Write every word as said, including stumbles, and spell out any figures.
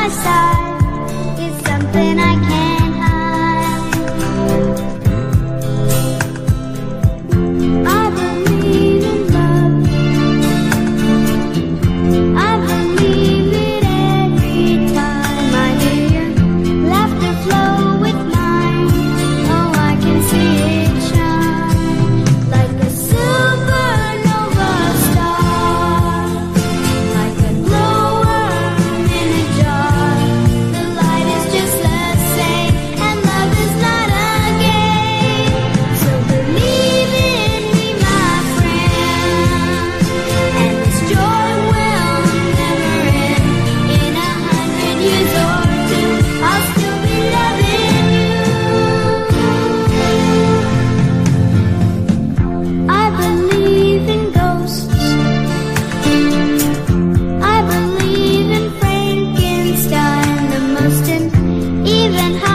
side is something I can't hide. I believe in love. I believe it every time I hear your laughter flow with mine. Oh, I can see it shine like a supernova star, like a glowworm in a jar. The light is just the same, and love is not a game. So believe in me, my friend, and this joy will never end. In a hundred years or two, I'll still be loving you. I believe in ghosts. I believe in Frankenstein the most, and even